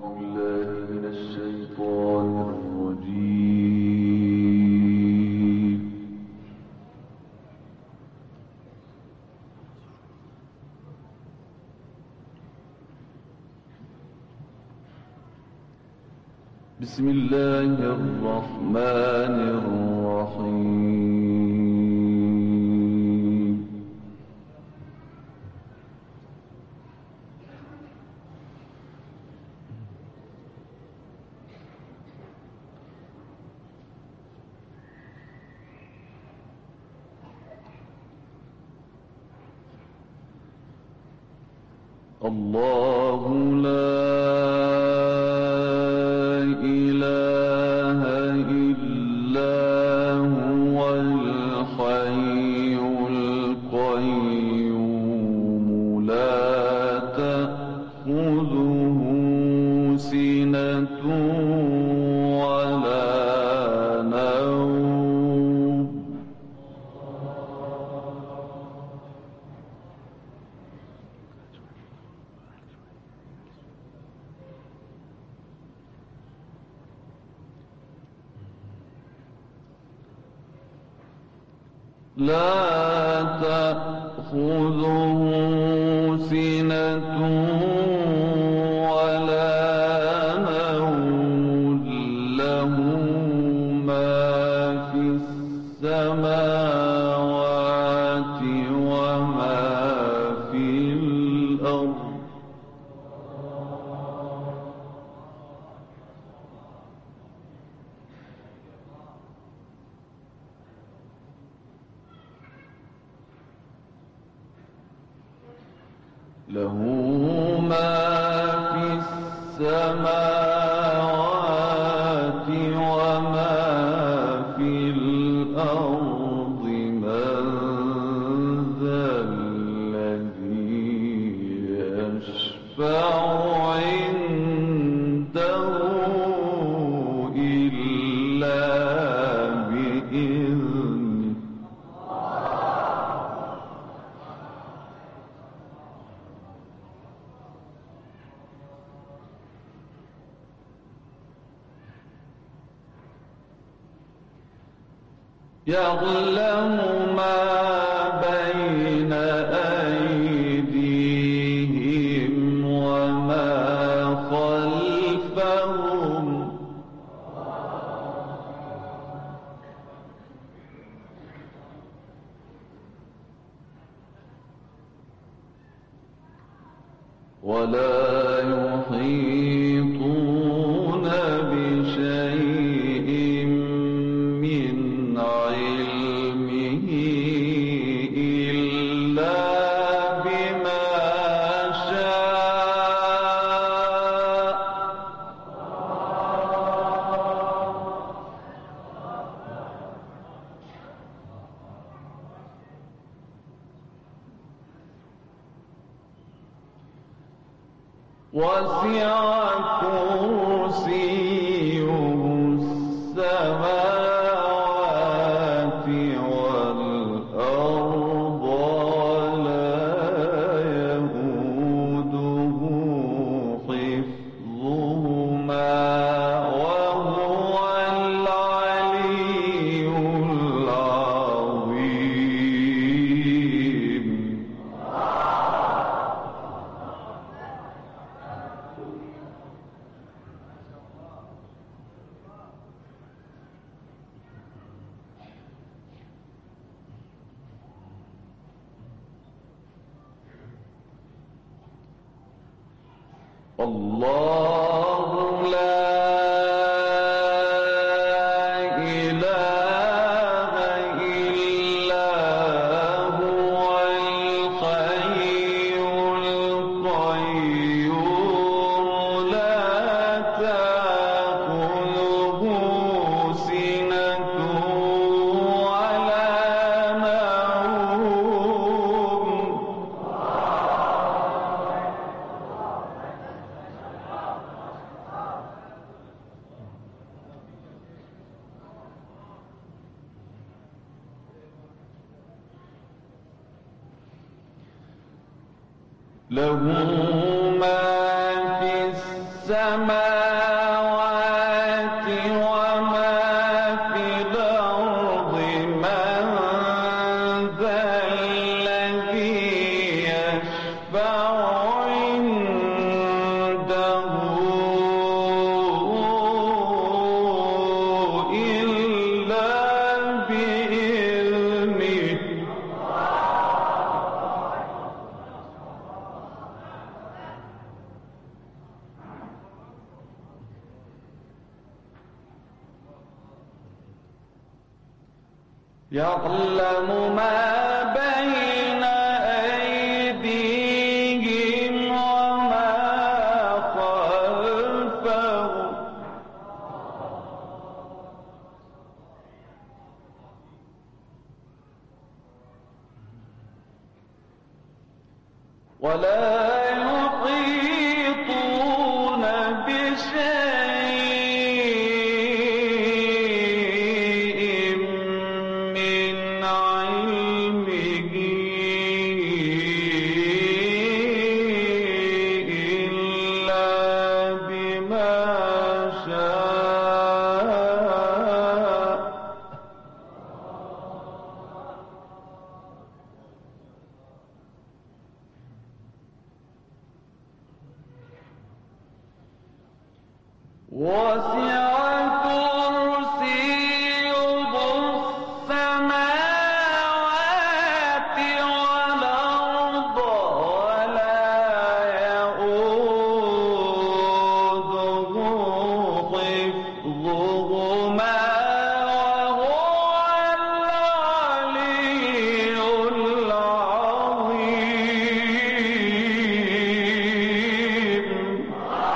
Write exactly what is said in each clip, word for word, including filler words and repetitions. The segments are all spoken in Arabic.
بسم الله الرحمن الرحيم. الله لا لا تأخذه سنة ولا نوم له ما في السماوات وما في الأرض له ما في السماوات وما في الأرض من ذا الذي يشفع عنده إلا بإذنه يعلم ما بين أيديهم وما خلفهم ولا يحيطون بشيء من علمه إلا بما شاء وسع كرسيه السماوات والأرض ولا يئوده حفظهما وهو العلي العظيم. الله لا إله إلا هو الحي القيوم لا تأخذه سنة ولا نوم له ما في السماوات السماوات وما في الأرض من ذا الذي يشفع عنده إلا بإذنه يعلم ما بين أيديهم وما خلفهم ولا يحيطون بشيء من علمه إلا بما شاء وسع كرسيه السماوات والأرض ولا يئوده حفظهما وهو العلي العظيم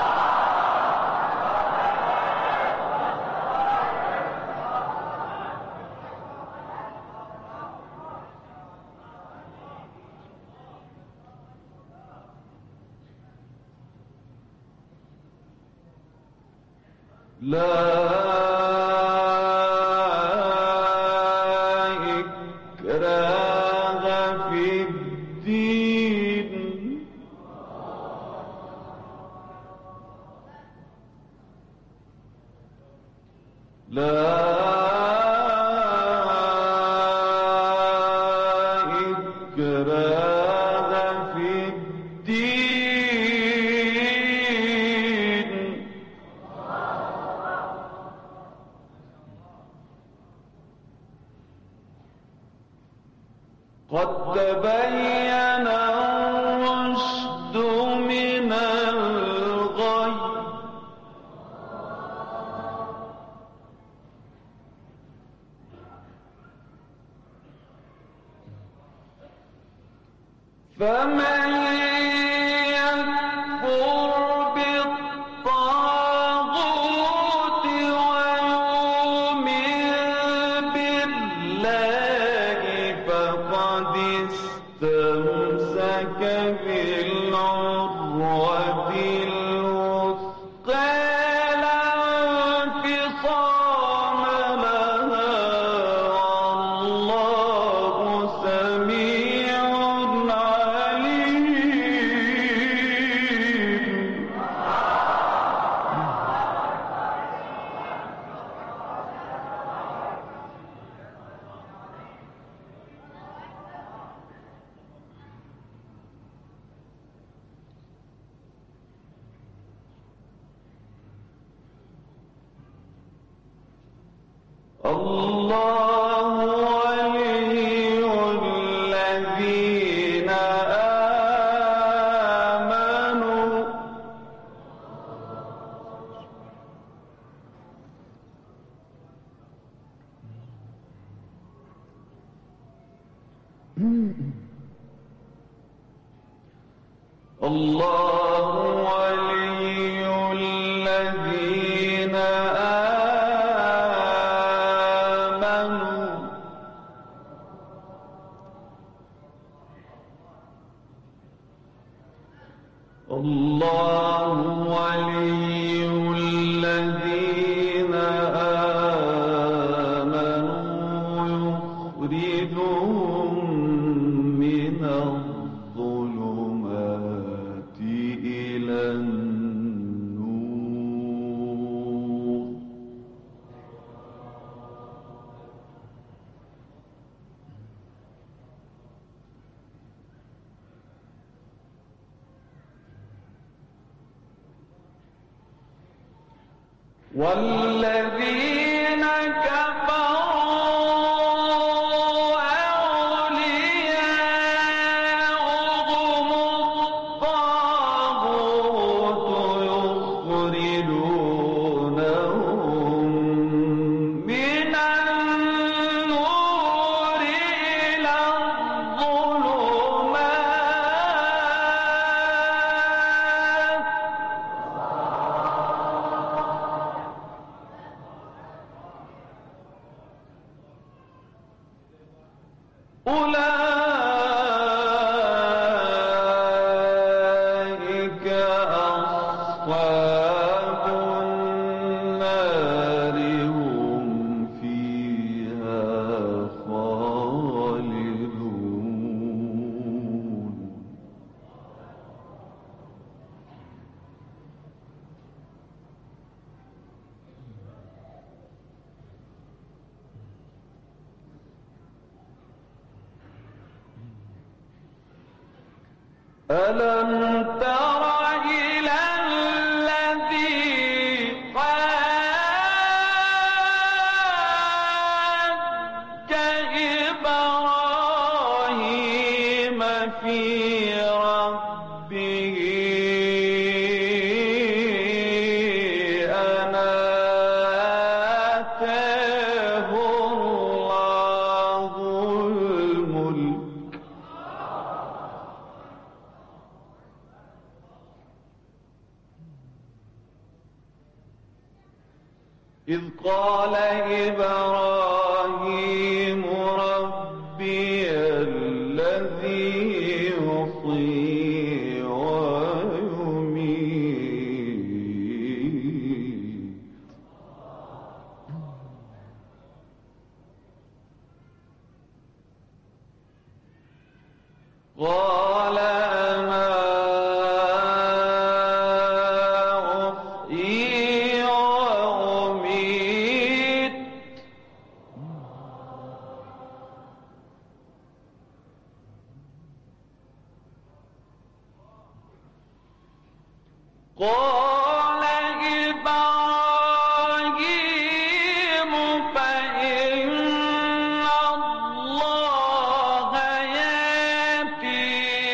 لا إكراه في الدين لا إكراه في الدين قد تبين الرشد من الغي فمن يكفر بالطاغوت ويؤمن بالله فقد استمسك بالعروة الوثقى لا انفصام لها والله سميع عليم الله ولي الذين آمنوا الله ولي الذين آمنوا الله ولي الذين آمنوا يخرجهم من الظلمات والذين كفروا أولياؤهم الطاغوت يخرجونهم من النور إلى الظلمات أولئك أصحاب النار هم فيها خالدون ألم تر إلى الذي حاج إبراهيم في ربه أن آتاه الله الملك إذ قال إبراهيم ربي الذي يحيي ويميت قال أنا أحيي وأميت قال إبراهيم فإن الله يأتي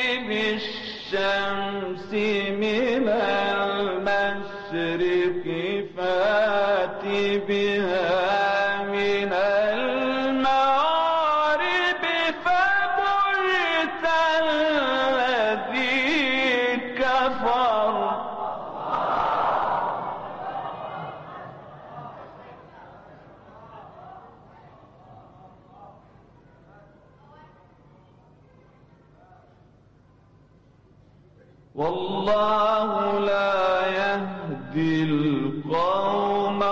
بالشمس من المشرق فات بها من المغرب فبهت الذي كفر والله لا يهدي القوم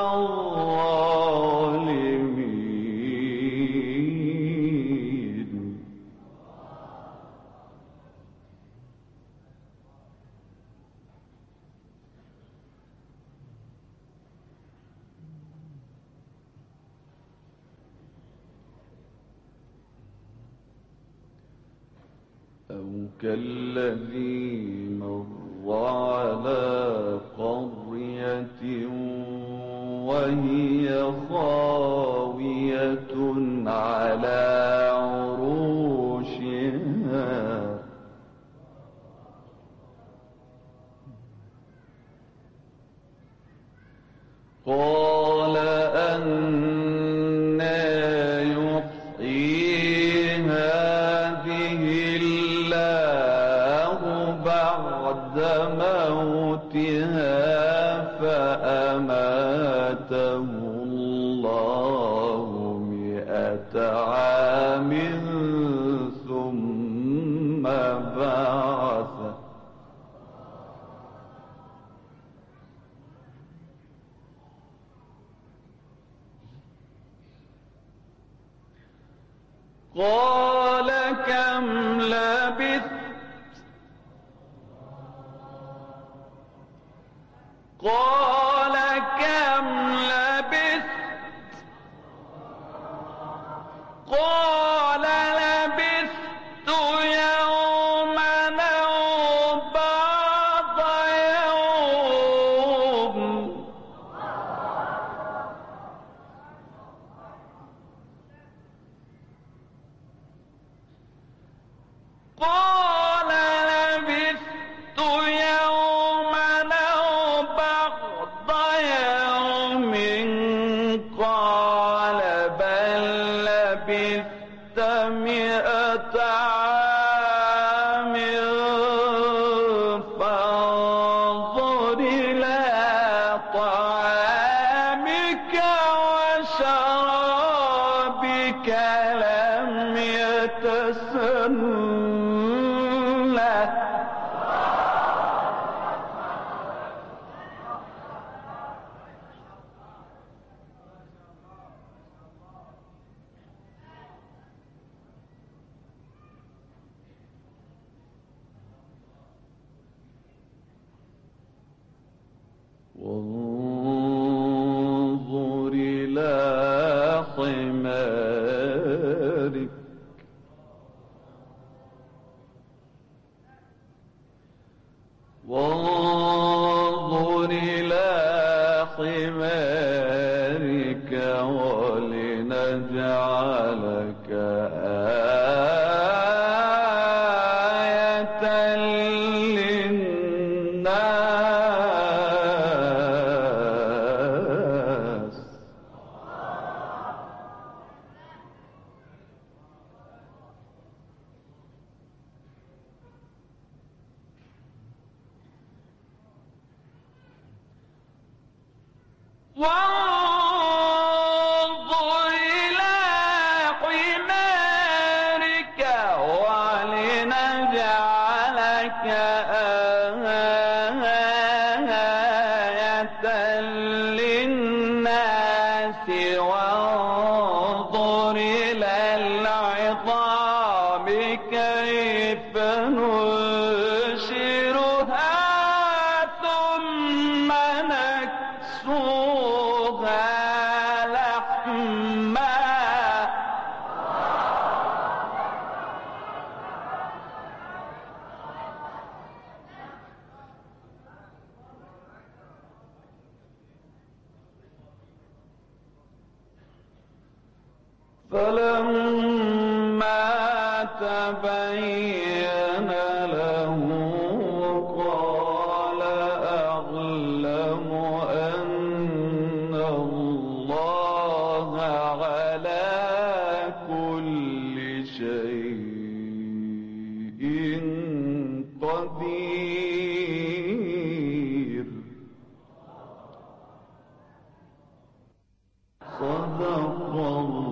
الظالمين أو كالذي مر على قرية وهي خاوية على عروشها قال أنى يحيي هذه الله بعد موتها فأماته الله مئة عام ثم بعثه قال كم لبثت قال كم لبثت قال لبثت يوما أو بعض يوم طعامك وشرابك لم يتسنه. وانظر إلى حمارك وانظر إلى حمارك ولنجعلك آية للناس. وانظر إلى حمارك ولنجعلك آية للناس. وانظر إلى العظام كيف ننشرها ثم نكسوها لحما. فلما تبين له قال أعلم أن الله على كل شيء قدير. صدق الله.